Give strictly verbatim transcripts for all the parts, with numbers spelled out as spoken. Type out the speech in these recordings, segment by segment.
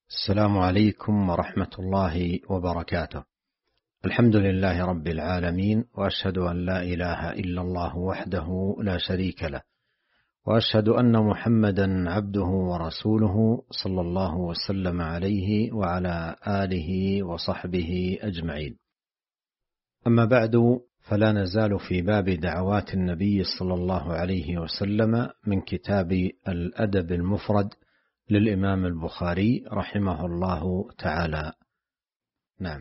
السلام عليكم ورحمة الله وبركاته. الحمد لله رب العالمين، وأشهد أن لا إله إلا الله وحده لا شريك له، وأشهد أن محمدا عبده ورسوله صلى الله وسلم عليه وعلى آله وصحبه أجمعين. أما بعد، فلا نزال في باب دعوات النبي صلى الله عليه وسلم من كتاب الأدب المفرد للإمام البخاري رحمه الله تعالى. نعم.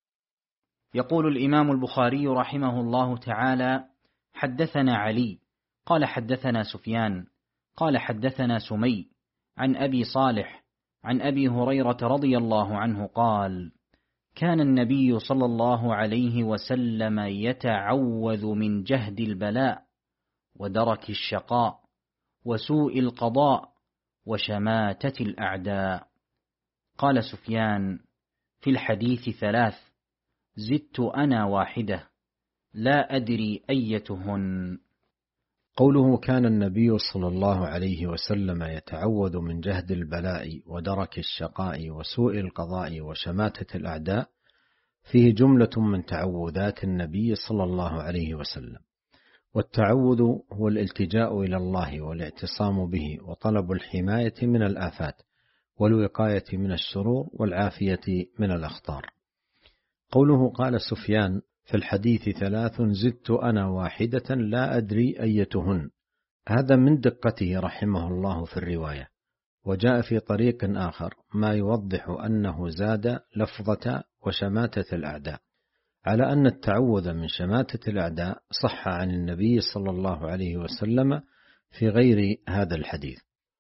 يقول الإمام البخاري رحمه الله تعالى: حدثنا علي قال حدثنا سفيان قال حدثنا سمي عن أبي صالح عن أبي هريرة رضي الله عنه قال: كان النبي صلى الله عليه وسلم يتعوذ من جهد البلاء ودرك الشقاء وسوء القضاء وشماتة الأعداء. قال سفيان: في الحديث ثلاث، زدت أنا واحدة لا أدري أيتهن. قوله كان النبي صلى الله عليه وسلم يتعوذ من جهد البلاء ودرك الشقاء وسوء القضاء وشماتة الأعداء فيه جملة من تعوذات النبي صلى الله عليه وسلم. والتعوذ هو الالتجاء إلى الله والاعتصام به وطلب الحماية من الآفات والوقاية من الشرور والعافية من الأخطار. قوله قال سفيان: في الحديث ثلاث زدت أنا واحدة لا أدري أيتهن، هذا من دقته رحمه الله في الرواية. وجاء في طريق آخر ما يوضح أنه زاد لفظة وشماتة الأعداء، على أن التعوذ من شماتة الأعداء صح عن النبي صلى الله عليه وسلم في غير هذا الحديث.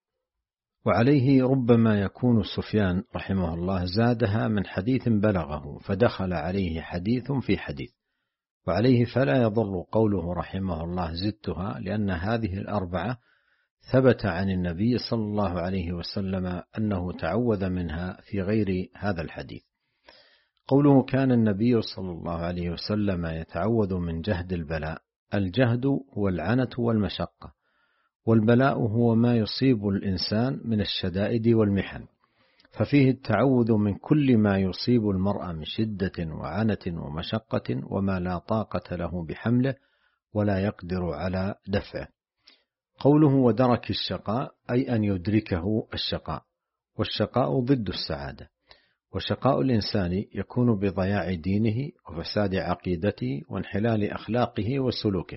وعليه ربما يكون سفيان رحمه الله زادها من حديث بلغه فدخل عليه حديث في حديث، وعليه فلا يضر قوله رحمه الله زدتها، لأن هذه الأربعة ثبت عن النبي صلى الله عليه وسلم أنه تعوذ منها في غير هذا الحديث. قوله كان النبي صلى الله عليه وسلم يتعوذ من جهد البلاء، الجهد هو العنة والمشقة، والبلاء هو ما يصيب الإنسان من الشدائد والمحن، ففيه التعوذ من كل ما يصيب المرء من شدة وعنة ومشقة وما لا طاقة له بحمله ولا يقدر على دفعه. قوله ودرك الشقاء أي أن يدركه الشقاء، والشقاء ضد السعادة، وشقاء الإنسان يكون بضياع دينه وفساد عقيدته وانحلال أخلاقه وسلوكه،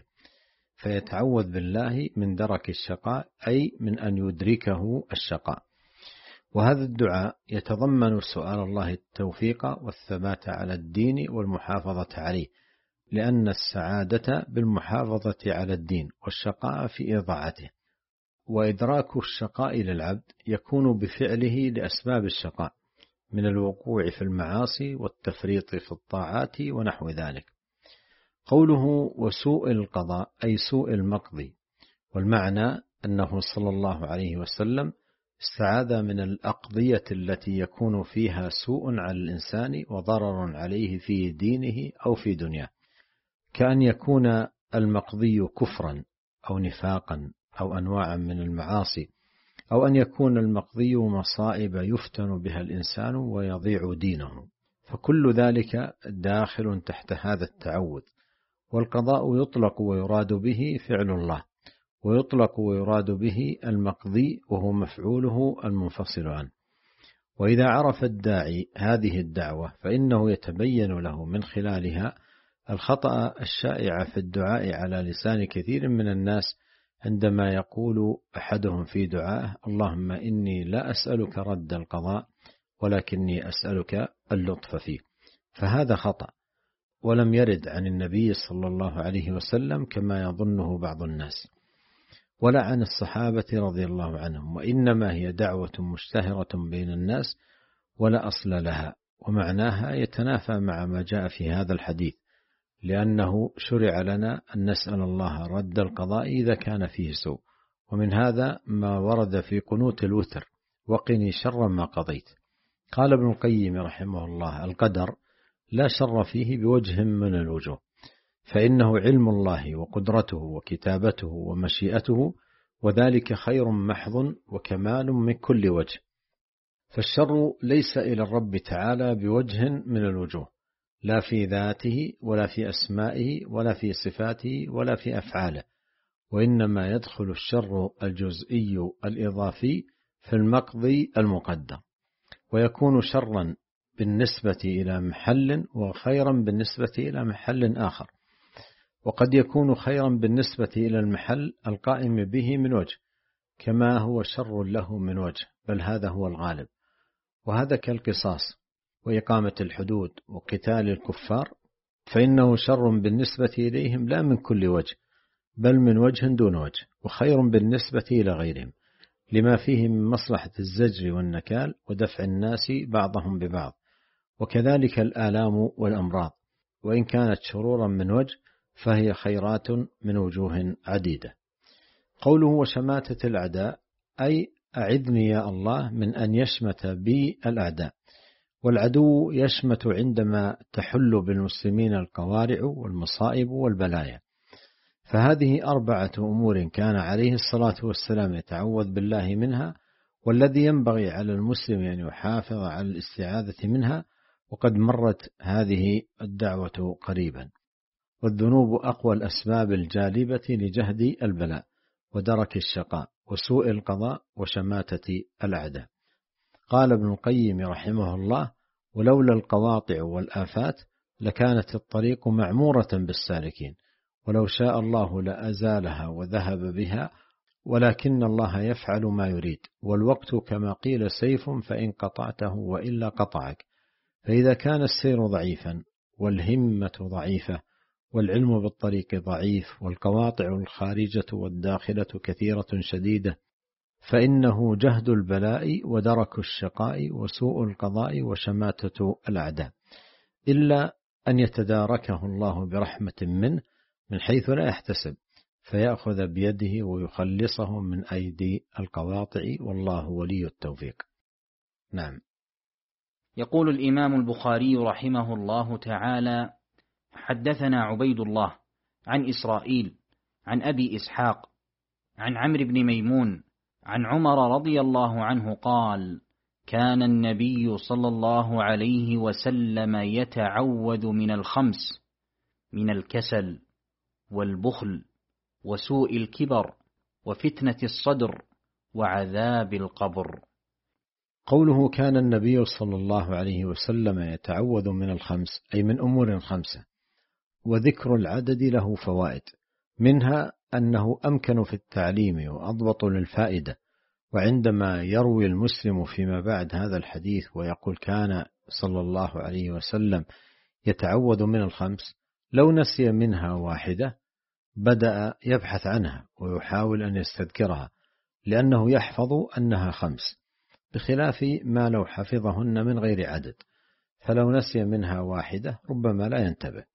فيتعوذ بالله من درك الشقاء أي من أن يدركه الشقاء. وهذا الدعاء يتضمن سؤال الله التوفيق والثبات على الدين والمحافظة عليه، لأن السعادة بالمحافظة على الدين والشقاء في إضاعته. وإدراك الشقاء للعبد يكون بفعله لأسباب الشقاء من الوقوع في المعاصي والتفريط في الطاعات ونحو ذلك. قوله وسوء القضاء أي سوء المقضي، والمعنى أنه صلى الله عليه وسلم استعاذ من الأقضية التي يكون فيها سوء على الإنسان وضرر عليه في دينه أو في دنياه، كأن يكون المقضي كفرا أو نفاقا أو أنواعا من المعاصي، أو أن يكون المقضي مصائب يفتن بها الإنسان ويضيع دينه، فكل ذلك داخل تحت هذا التعوذ. والقضاء يطلق ويراد به فعل الله، ويطلق ويراد به المقضي وهو مفعوله المنفصل عنه. وإذا عرف الداعي هذه الدعوة فإنه يتبين له من خلالها الخطأ الشائع في الدعاء على لسان كثير من الناس، عندما يقول أحدهم في دعائه: اللهم إني لا أسألك رد القضاء ولكني أسألك اللطف فيه، فهذا خطأ ولم يرد عن النبي صلى الله عليه وسلم كما يظنه بعض الناس، ولا عن الصحابة رضي الله عنهم، وإنما هي دعوة مشتهرة بين الناس ولا أصل لها، ومعناها يتنافى مع ما جاء في هذا الحديث، لأنه شرع لنا أن نسأل الله رد القضاء إذا كان فيه سوء. ومن هذا ما ورد في قنوت الوتر: وقني شر ما قضيت. قال ابن القيم رحمه الله: القدر لا شر فيه بوجه من الوجوه، فإنه علم الله وقدرته وكتابته ومشيئته، وذلك خير محض وكمال من كل وجه، فالشر ليس إلى الرب تعالى بوجه من الوجوه، لا في ذاته ولا في أسمائه ولا في صفاته ولا في أفعاله، وإنما يدخل الشر الجزئي الإضافي في المقضي المقدر، ويكون شرا بالنسبة إلى محل وخيرا بالنسبة إلى محل آخر، وقد يكون خيرا بالنسبة إلى المحل القائم به من وجه، كما هو شر له من وجه، بل هذا هو الغالب. وهذا كالقصاص وإقامة الحدود وقتال الكفار، فإنه شر بالنسبة إليهم لا من كل وجه، بل من وجه دون وجه، وخير بالنسبة إلى غيرهم، لما فيه من مصلحة الزجر والنكال ودفع الناس بعضهم ببعض. وكذلك الآلام والأمراض، وإن كانت شرورا من وجه فهي خيرات من وجوه عديدة. قوله وشماتة الأعداء أي أعذني يا الله من أن يشمت بي الأعداء. والعدو يشمت عندما تحل بالمسلمين القوارع والمصائب والبلايا. فهذه أربعة أمور كان عليه الصلاة والسلام يتعوذ بالله منها، والذي ينبغي على المسلم أن يحافظ على الاستعاذة منها، وقد مرت هذه الدعوة قريبا. والذنوب أقوى الأسباب الجالبة لجهد البلاء ودرك الشقاء وسوء القضاء وشماتة الأعداء. قال ابن القيم رحمه الله: ولولا القواطع والآفات لكانت الطريق معمورة بالسالكين، ولو شاء الله لأزالها وذهب بها، ولكن الله يفعل ما يريد. والوقت كما قيل سيف، فإن قطعته وإلا قطعك. فإذا كان السير ضعيفا والهمة ضعيفة والعلم بالطريق ضعيف والقواطع الخارجة والداخلة كثيرة شديدة، فإنه جهد البلاء ودرك الشقاء وسوء القضاء وشماتة الأعداء، إلا أن يتداركه الله برحمة منه من حيث لا يحتسب، فيأخذ بيده ويخلصه من أيدي القواطع، والله ولي التوفيق. نعم. يقول الإمام البخاري رحمه الله تعالى: حدثنا عبيد الله عن إسرائيل عن أبي إسحاق عن عمرو بن ميمون عن عمر رضي الله عنه قال: كان النبي صلى الله عليه وسلم يتعوذ من الخمس: من الكسل والبخل وسوء الكبر وفتنة الصدر وعذاب القبر. قوله كان النبي صلى الله عليه وسلم يتعوذ من الخمس، أي من أمور خمسة، وذكر العدد له فوائد، منها أنه أمكن في التعليم وأضبط للفائدة. وعندما يروي المسلم فيما بعد هذا الحديث ويقول كان صلى الله عليه وسلم يتعوذ من الخمس، لو نسي منها واحدة بدأ يبحث عنها ويحاول أن يستذكرها، لأنه يحفظ أنها خمس، بخلاف ما لو حفظهن من غير عدد، فلو نسي منها واحدة ربما لا ينتبه.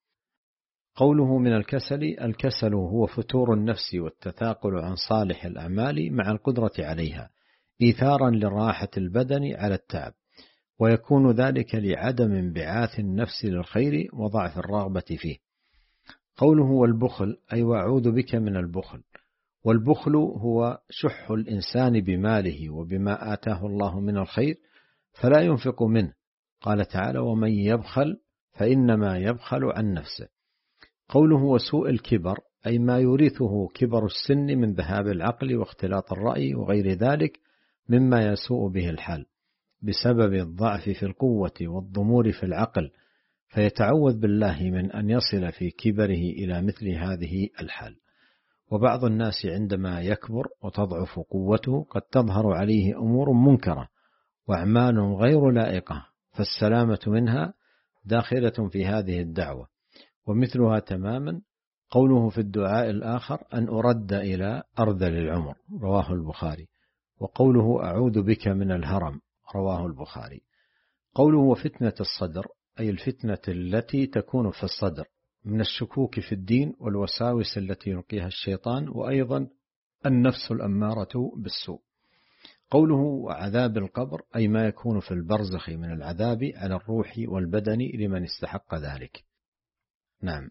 قوله من الكسل، الكسل هو فتور النفس والتثاقل عن صالح الأعمال مع القدرة عليها، إيثارا لراحة البدن على التعب، ويكون ذلك لعدم انبعاث النفس للخير وضعف الرغبة فيه. قوله والبخل، أي وأعوذ بك من البخل. والبخل هو شح الإنسان بماله وبما آتاه الله من الخير فلا ينفق منه. قال تعالى: ومن يبخل فإنما يبخل عن نفسه. قوله وسوء الكبر، أي ما يورثه كبر السن من ذهاب العقل واختلاط الرأي وغير ذلك مما يسوء به الحال بسبب الضعف في القوة والضمور في العقل، فيتعوذ بالله من أن يصل في كبره إلى مثل هذه الحال. وبعض الناس عندما يكبر وتضعف قوته قد تظهر عليه أمور منكرة وأعمال غير لائقة، فالسلامة منها داخلة في هذه الدعوة. ومثلها تماما قوله في الدعاء الآخر: أن أرد إلى أرذل العمر، رواه البخاري. وقوله أعوذ بك من الهرم، رواه البخاري. قوله وفتنة الصدر، أي الفتنة التي تكون في الصدر من الشكوك في الدين والوساوس التي يلقيها الشيطان، وأيضا النفس الأمارة بالسوء. قوله وعذاب القبر، أي ما يكون في البرزخ من العذاب على الروح والبدن لمن استحق ذلك. نعم.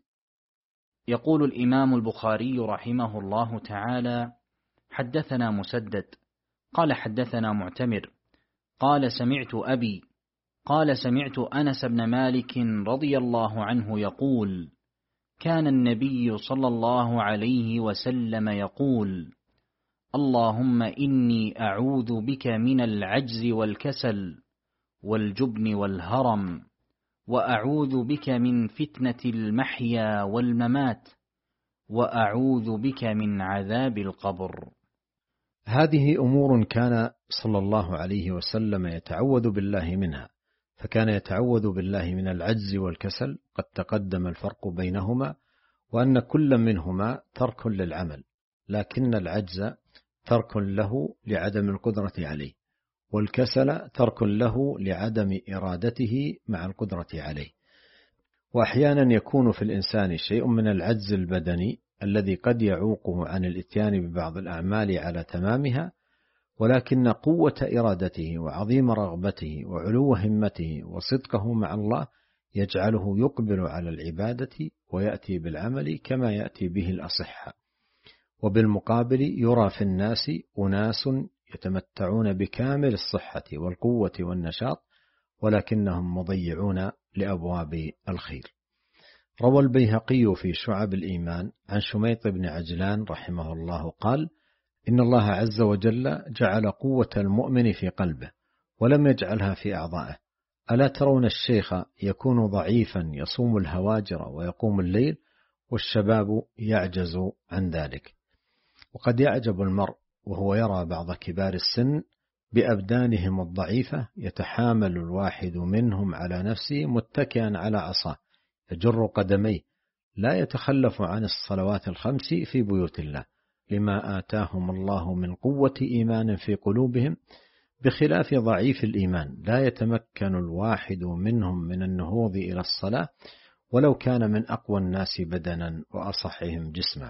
يقول الإمام البخاري رحمه الله تعالى: حدثنا مسدد قال حدثنا معتمر قال سمعت أبي قال سمعت أنس بن مالك رضي الله عنه يقول: كان النبي صلى الله عليه وسلم يقول: اللهم إني أعوذ بك من العجز والكسل والجبن والهرم، وأعوذ بك من فتنة المحيا والممات، وأعوذ بك من عذاب القبر. هذه أمور كان صلى الله عليه وسلم يتعوذ بالله منها، فكان يتعوذ بالله من العجز والكسل، قد تقدم الفرق بينهما، وأن كل منهما ترك للعمل، لكن العجز ترك له لعدم القدرة عليه، والكسل ترك له لعدم إرادته مع القدرة عليه. وأحيانا يكون في الإنسان شيء من العجز البدني الذي قد يعوقه عن الإتيان ببعض الأعمال على تمامها، ولكن قوة إرادته وعظيم رغبته وعلو همته وصدقه مع الله يجعله يقبل على العبادة ويأتي بالعمل كما يأتي به الأصحة. وبالمقابل يرى في الناس أناس يتمتعون بكامل الصحة والقوة والنشاط، ولكنهم مضيعون لأبواب الخير. روى البيهقي في شعب الإيمان عن شميط بن عجلان رحمه الله قال: إن الله عز وجل جعل قوة المؤمن في قلبه ولم يجعلها في أعضائه. ألا ترون الشيخ يكون ضعيفا يصوم الهواجر ويقوم الليل، والشباب يعجز عن ذلك. وقد يعجب المرء وهو يرى بعض كبار السن بأبدانهم الضعيفة يتحامل الواحد منهم على نفسه متكئا على عصاه يجر قدميه، لا يتخلف عن الصلوات الخمس في بيوت الله لما آتاهم الله من قوة إيمان في قلوبهم، بخلاف ضعيف الإيمان لا يتمكن الواحد منهم من النهوض إلى الصلاة ولو كان من أقوى الناس بدنا وأصحهم جسما.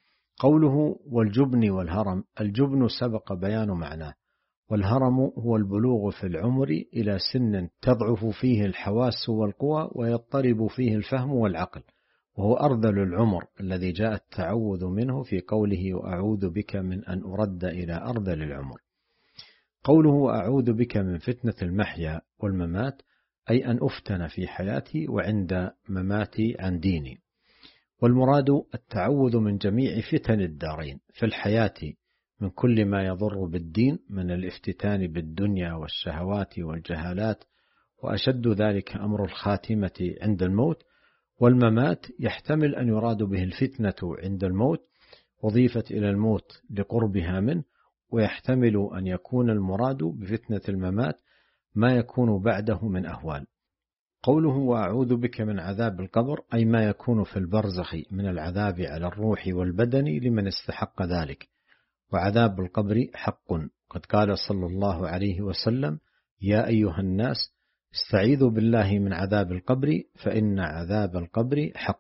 قوله والجبن والهرم، الجبن سبق بيان معناه، والهرم هو البلوغ في العمر إلى سن تضعف فيه الحواس والقوى ويضطرب فيه الفهم والعقل، وهو أرذل العمر الذي جاء التعوذ منه في قوله وأعوذ بك من أن أرد إلى أرذل العمر. قوله وأعوذ بك من فتنة المحيا والممات، أي أن أفتن في حياتي وعند مماتي عن ديني. والمراد التعوذ من جميع فتن الدارين في الحياة، من كل ما يضر بالدين من الافتتان بالدنيا والشهوات والجهالات، وأشد ذلك أمر الخاتمة عند الموت. والممات يحتمل أن يراد به الفتنة عند الموت أضيفت إلى الموت لقربها منه، ويحتمل أن يكون المراد بفتنة الممات ما يكون بعده من أهوال. قوله وأعوذ بك من عذاب القبر، أي ما يكون في البرزخ من العذاب على الروح والبدن لمن استحق ذلك. وعذاب القبر حق، قد قال صلى الله عليه وسلم: يا أيها الناس استعيذوا بالله من عذاب القبر فإن عذاب القبر حق.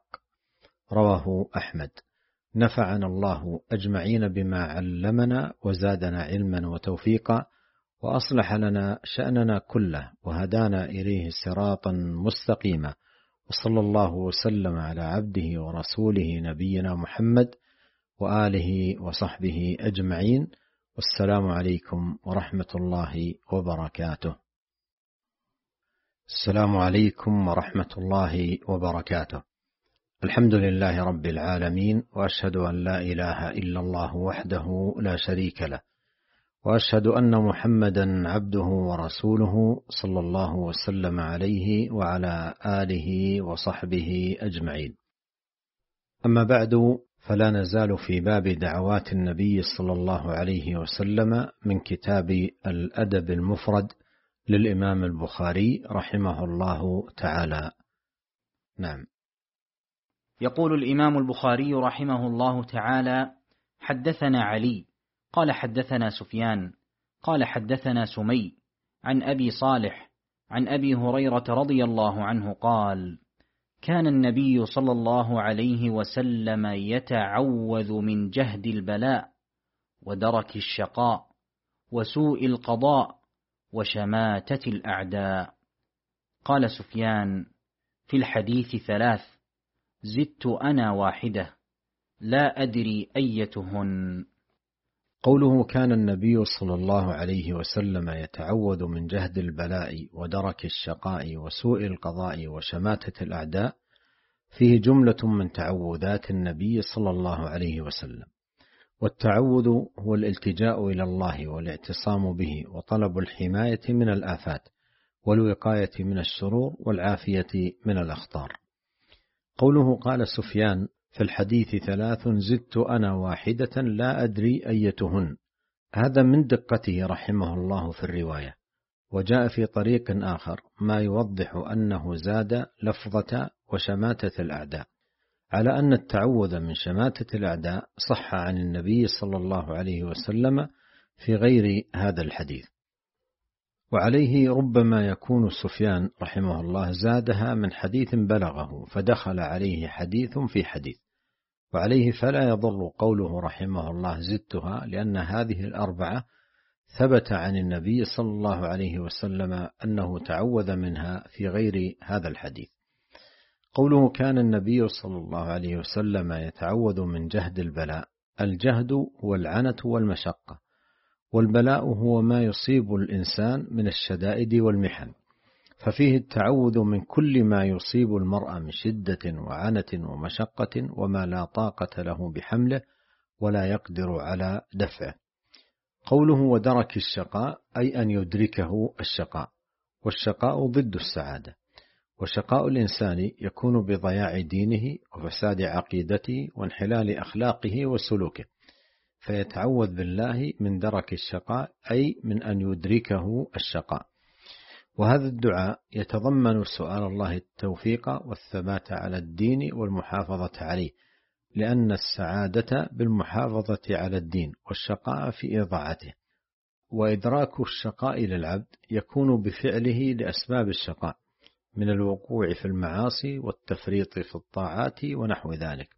رواه أحمد. نفعنا الله أجمعين بما علمنا وزادنا علما وتوفيقا، وأصلح لنا شأننا كله وهدانا إليه صراطا مستقيما. وصلى الله وسلم على عبده ورسوله نبينا محمد وآله وصحبه أجمعين، والسلام عليكم ورحمة الله وبركاته. السلام عليكم ورحمة الله وبركاته. الحمد لله رب العالمين، وأشهد أن لا إله إلا الله وحده لا شريك له، وأشهد أن محمدا عبده ورسوله صلى الله وسلم عليه وعلى آله وصحبه أجمعين. أما بعد، فلا نزال في باب دعوات النبي صلى الله عليه وسلم من كتاب الأدب المفرد للإمام البخاري رحمه الله تعالى. نعم. يقول الإمام البخاري رحمه الله تعالى: حدثنا علي قال حدثنا سفيان قال حدثنا سمي عن أبي صالح عن أبي هريرة رضي الله عنه قال: كان النبي صلى الله عليه وسلم يتعوذ من جهد البلاء ودرك الشقاء وسوء القضاء وشماتة الأعداء. قال سفيان: في الحديث ثلاث، زدت أنا واحدة لا أدري أيتهن. قوله كان النبي صلى الله عليه وسلم يتعوذ من جهد البلاء ودرك الشقاء وسوء القضاء وشماتة الأعداء فيه جملة من تعوذات النبي صلى الله عليه وسلم. والتعوذ هو الالتجاء إلى الله والاعتصام به وطلب الحماية من الآفات والوقاية من الشرور والعافية من الأخطار. قوله قال سفيان في الحديث ثلاث زدت أنا واحدة لا أدري أيتهن، هذا من دقته رحمه الله في الرواية. وجاء في طريق آخر ما يوضح أنه زاد لفظة وشماتة الأعداء، على أن التعوذ من شماتة الأعداء صح عن النبي صلى الله عليه وسلم في غير هذا الحديث. وعليه ربما يكون سفيان رحمه الله زادها من حديث بلغه فدخل عليه حديث في حديث، وعليه فلا يضر قوله رحمه الله زدتها، لأن هذه الأربعة ثبت عن النبي صلى الله عليه وسلم أنه تعوذ منها في غير هذا الحديث. قوله كان النبي صلى الله عليه وسلم يتعوذ من جهد البلاء، الجهد هو العنة والمشقة، والبلاء هو ما يصيب الإنسان من الشدائد والمحن، ففيه التعوذ من كل ما يصيب المرء من شدة وعنة ومشقة وما لا طاقة له بحمله ولا يقدر على دفعه. قوله ودرك الشقاء أي أن يدركه الشقاء، والشقاء ضد السعادة، وشقاء الإنسان يكون بضياع دينه وفساد عقيدته وانحلال أخلاقه وسلوكه، فيتعوذ بالله من درك الشقاء أي من أن يدركه الشقاء. وهذا الدعاء يتضمن سؤال الله التوفيق والثبات على الدين والمحافظة عليه، لأن السعادة بالمحافظة على الدين والشقاء في إضاعته. وإدراك الشقاء للعبد يكون بفعله لأسباب الشقاء من الوقوع في المعاصي والتفريط في الطاعات ونحو ذلك.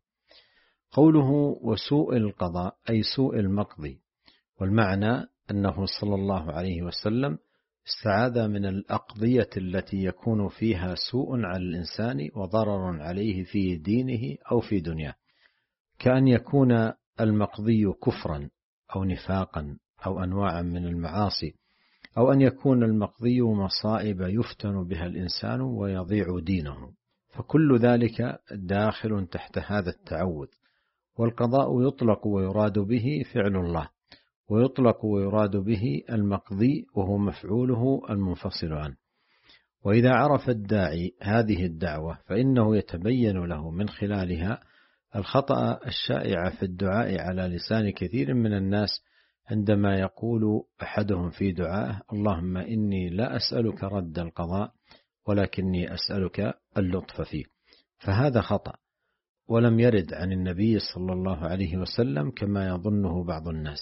قوله وسوء القضاء أي سوء المقضي، والمعنى أنه صلى الله عليه وسلم استعاذ من الأقضية التي يكون فيها سوء على الإنسان وضرر عليه في دينه أو في دنياه، كأن يكون المقضي كفرا أو نفاقا أو أنواعا من المعاصي، أو أن يكون المقضي مصائب يفتن بها الإنسان ويضيع دينه، فكل ذلك داخل تحت هذا التعوذ. والقضاء يطلق ويراد به فعل الله، ويطلق ويراد به المقضي وهو مفعوله المنفصل عنه. وإذا عرف الداعي هذه الدعوة فإنه يتبين له من خلالها الخطأ الشائع في الدعاء على لسان كثير من الناس، عندما يقول أحدهم في دعائه اللهم إني لا أسألك رد القضاء ولكني أسألك اللطف فيه، فهذا خطأ ولم يرد عن النبي صلى الله عليه وسلم كما يظنه بعض الناس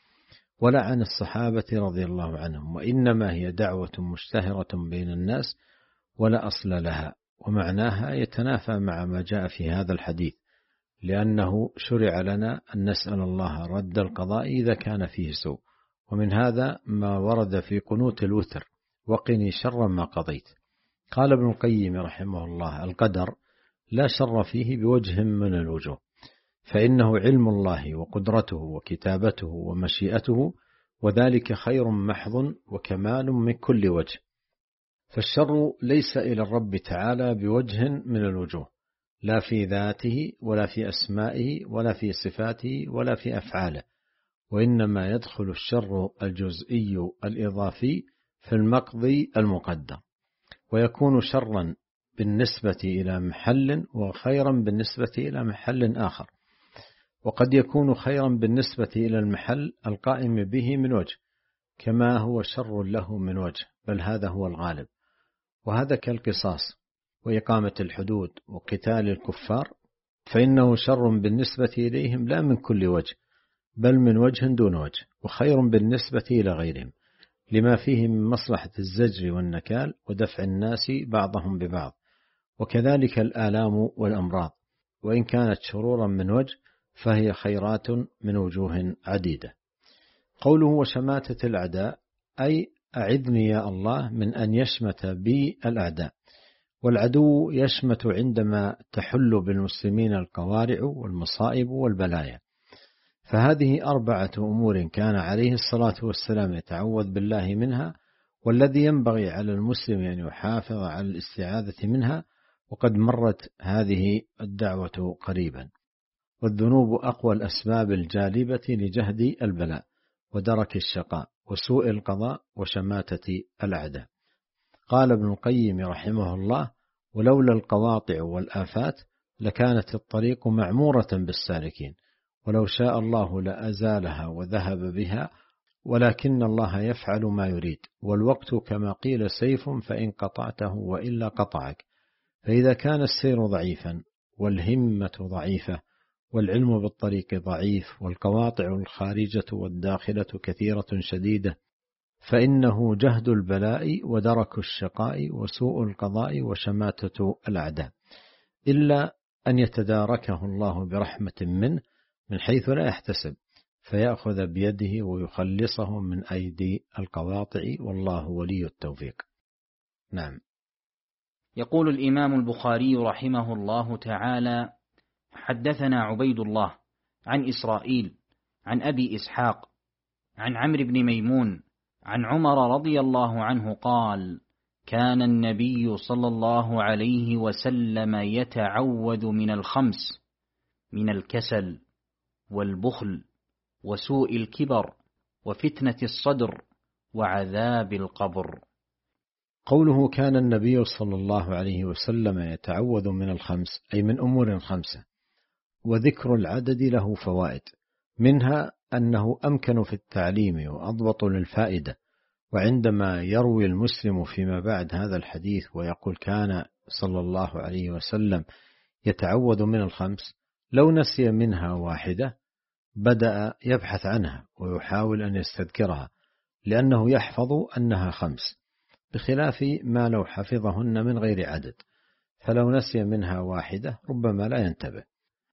ولا عن الصحابة رضي الله عنهم، وإنما هي دعوة مشتهرة بين الناس ولا أصل لها، ومعناها يتنافى مع ما جاء في هذا الحديث، لأنه شرع لنا أن نسأل الله رد القضاء إذا كان فيه سوء. ومن هذا ما ورد في قنوت الوتر وقني شر ما قضيت. قال ابن القيم رحمه الله القدر لا شر فيه بوجه من الوجوه، فإنه علم الله وقدرته وكتابته ومشيئته، وذلك خير محض وكمال من كل وجه. فالشر ليس إلى الرب تعالى بوجه من الوجوه، لا في ذاته ولا في أسمائه ولا في صفاته ولا في أفعاله، وإنما يدخل الشر الجزئي الإضافي في المقضي المقدر، ويكون شرا بالنسبة إلى محل وخيرا بالنسبة إلى محل آخر، وقد يكون خيرا بالنسبة إلى المحل القائم به من وجه كما هو شر له من وجه، بل هذا هو الغالب. وهذا كالقصاص وإقامة الحدود وقتال الكفار، فإنه شر بالنسبة إليهم لا من كل وجه بل من وجه دون وجه، وخير بالنسبة إلى غيرهم لما فيه من مصلحة الزجر والنكال ودفع الناس بعضهم ببعض. وكذلك الآلام والأمراض، وإن كانت شرورا من وجه فهي خيرات من وجوه عديدة. قوله وشماتة الأعداء أي أعذني يا الله من أن يشمت بي الأعداء. والعدو يشمت عندما تحل بالمسلمين القوارع والمصائب والبلايا، فهذه أربعة أمور كان عليه الصلاة والسلام يتعوذ بالله منها، والذي ينبغي على المسلم أن يحافظ على الاستعاذة منها، وقد مرت هذه الدعوة قريبا. والذنوب أقوى الأسباب الجالبة لجهد البلاء ودرك الشقاء وسوء القضاء وشماتة الأعداء. قال ابن القيم رحمه الله: ولولا القواطع والآفات لكانت الطريق معمورة بالسالكين، ولو شاء الله لأزالها وذهب بها، ولكن الله يفعل ما يريد. والوقت كما قيل سيف، فإن قطعته وإلا قطعك. فإذا كان السير ضعيفا والهمة ضعيفة والعلم بالطريق ضعيف والقواطع الخارجة والداخلة كثيرة شديدة، فإنه جهد البلاء ودرك الشقاء وسوء القضاء وشماتة الأعداء، إلا أن يتداركه الله برحمة منه من حيث لا يحتسب، فيأخذ بيده ويخلصه من أيدي القواطع، والله ولي التوفيق. نعم. يقول الإمام البخاري رحمه الله تعالى: حدثنا عبيد الله عن إسرائيل عن أبي إسحاق عن عمرو بن ميمون عن عمر رضي الله عنه قال: كان النبي صلى الله عليه وسلم يتعوذ من الخمس: من الكسل والبخل وسوء الكبر وفتنة الصدر وعذاب القبر. قوله كان النبي صلى الله عليه وسلم يتعوذ من الخمس، أي من أمور خمسة، وذكر العدد له فوائد، منها أنه أمكن في التعليم وأضبط للفائدة. وعندما يروي المسلم فيما بعد هذا الحديث ويقول كان صلى الله عليه وسلم يتعوذ من الخمس، لو نسي منها واحدة بدأ يبحث عنها ويحاول أن يستذكرها، لأنه يحفظ أنها خمس، بخلاف ما لو حفظهن من غير عدد، فلو نسي منها واحدة ربما لا ينتبه.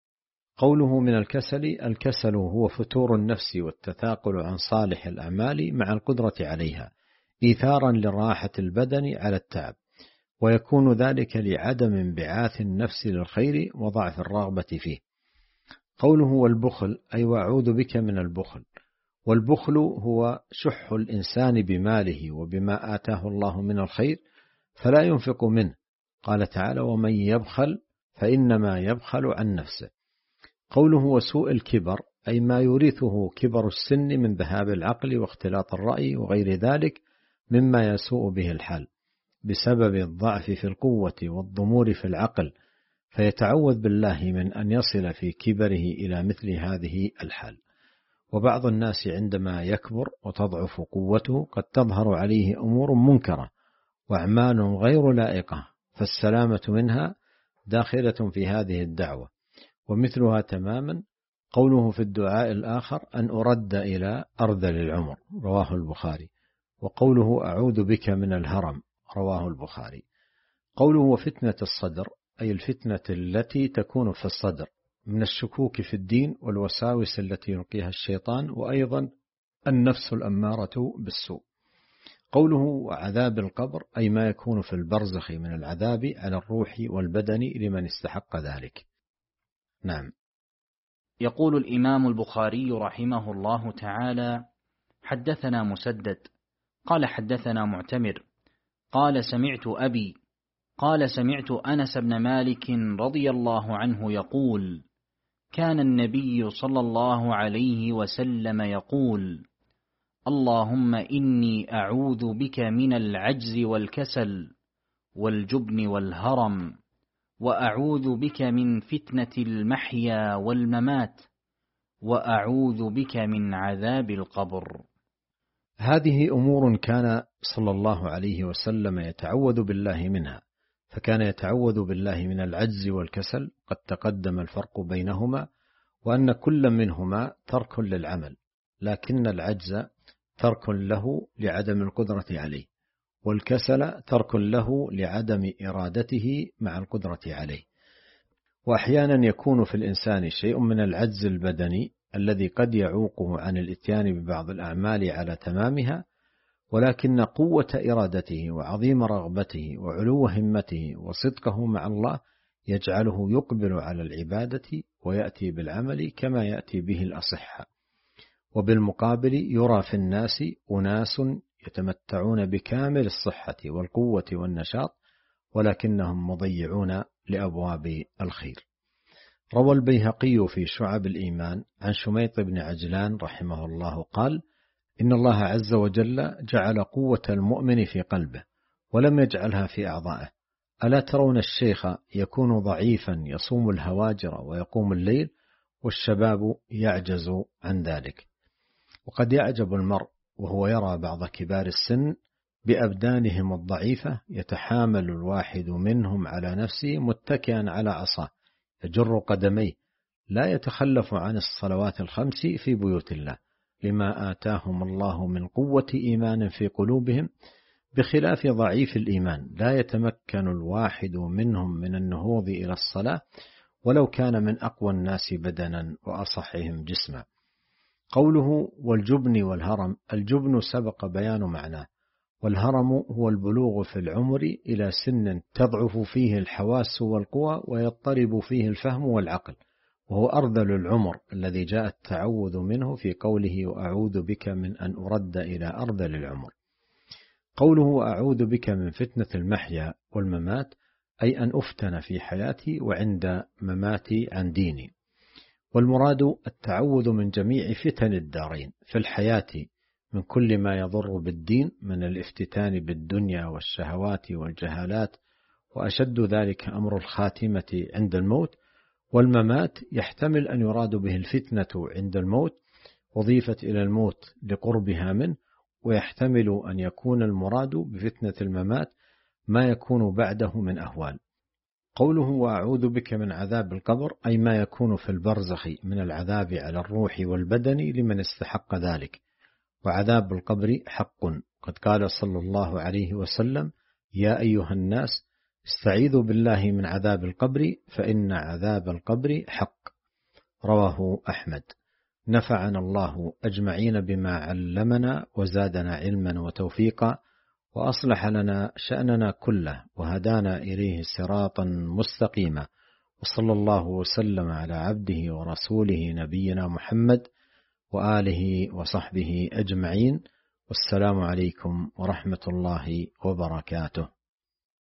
قوله من الكسل، الكسل هو فتور النفس والتثاقل عن صالح الأعمال مع القدرة عليها، إيثارا لراحة البدن على التعب، ويكون ذلك لعدم انبعاث النفس للخير وضعف الرغبة فيه. قوله والبخل، أي وأعوذ بك من البخل. والبخل هو شح الإنسان بماله وبما آتاه الله من الخير فلا ينفق منه. قال تعالى: ومن يبخل فإنما يبخل عن نفسه. قوله وسوء الكبر، أي ما يورثه كبر السن من ذهاب العقل واختلاط الرأي وغير ذلك مما يسوء به الحال بسبب الضعف في القوة والضمور في العقل، فيتعوذ بالله من أن يصل في كبره إلى مثل هذه الحال. وبعض الناس عندما يكبر وتضعف قوته قد تظهر عليه أمور منكرة وأعمال غير لائقة، فالسلامة منها داخلة في هذه الدعوة. ومثلها تماما قوله في الدعاء الآخر: أن أرد إلى أرذل العمر، رواه البخاري. وقوله أعوذ بك من الهرم، رواه البخاري. قوله وفتنة الصدر، أي الفتنة التي تكون في الصدر من الشكوك في الدين والوساوس التي يلقيها الشيطان، وأيضا النفس الأمارة بالسوء. قوله وعذاب القبر، أي ما يكون في البرزخ من العذاب على الروح والبدن لمن استحق ذلك. نعم. يقول الإمام البخاري رحمه الله تعالى: حدثنا مسدد قال حدثنا معتمر قال سمعت أبي قال سمعت أنس بن مالك رضي الله عنه يقول: كان النبي صلى الله عليه وسلم يقول: اللهم إني أعوذ بك من العجز والكسل والجبن والهرم، وأعوذ بك من فتنة المحيا والممات، وأعوذ بك من عذاب القبر. هذه أمور كان صلى الله عليه وسلم يتعوذ بالله منها، فكان يتعوذ بالله من العجز والكسل، قد تقدم الفرق بينهما، وأن كل منهما ترك للعمل، لكن العجز ترك له لعدم القدرة عليه، والكسل ترك له لعدم إرادته مع القدرة عليه. وأحيانا يكون في الإنسان شيء من العجز البدني الذي قد يعوقه عن الإتيان ببعض الأعمال على تمامها، ولكن قوة إرادته وعظيم رغبته وعلو همته وصدقه مع الله يجعله يقبل على العبادة ويأتي بالعمل كما يأتي به الأصحة. وبالمقابل يرى في الناس أناس يتمتعون بكامل الصحة والقوة والنشاط ولكنهم مضيعون لأبواب الخير. روى البيهقي في شعب الإيمان عن شميط بن عجلان رحمه الله قال: إن الله عز وجل جعل قوة المؤمن في قلبه ولم يجعلها في أعضائه. ألا ترون الشيخ يكون ضعيفا يصوم الهواجر ويقوم الليل والشباب يعجز عن ذلك. وقد يعجب المرء وهو يرى بعض كبار السن بأبدانهم الضعيفة يتحامل الواحد منهم على نفسه متكئا على عصاه يجر قدميه، لا يتخلف عن الصلوات الخمس في بيوت الله لما آتاهم الله من قوة إيمان في قلوبهم، بخلاف ضعيف الإيمان لا يتمكن الواحد منهم من النهوض إلى الصلاة ولو كان من أقوى الناس بدنا وأصحهم جسما. قوله والجبن والهرم، الجبن سبق بيان معناه، والهرم هو البلوغ في العمر إلى سن تضعف فيه الحواس والقوى ويضطرب فيه الفهم والعقل، وهو أرذل العمر الذي جاء التعوذ منه في قوله وأعوذ بك من أن أرد إلى أرذل العمر. قوله أعوذ بك من فتنة المحيا والممات، أي أن أفتن في حياتي وعند مماتي عن ديني. والمراد التعوذ من جميع فتن الدارين في الحياة من كل ما يضر بالدين من الافتتان بالدنيا والشهوات والجهالات، وأشد ذلك أمر الخاتمة عند الموت. والممات يحتمل أن يراد به الفتنة عند الموت أضيفت إلى الموت لقربها منه، ويحتمل أن يكون المراد بفتنة الممات ما يكون بعده من أهوال. قوله وأعوذ بك من عذاب القبر، أي ما يكون في البرزخ من العذاب على الروح والبدن لمن استحق ذلك. وعذاب القبر حق، قد قال صلى الله عليه وسلم: يا أيها الناس استعيذوا بالله من عذاب القبر فإن عذاب القبر حق. رواه أحمد. نفعنا الله أجمعين بما علمنا وزادنا علما وتوفيقا، وأصلح لنا شأننا كله وهدانا إليه صراطا مستقيما. وصلى الله وسلم على عبده ورسوله نبينا محمد وآله وصحبه أجمعين، والسلام عليكم ورحمة الله وبركاته.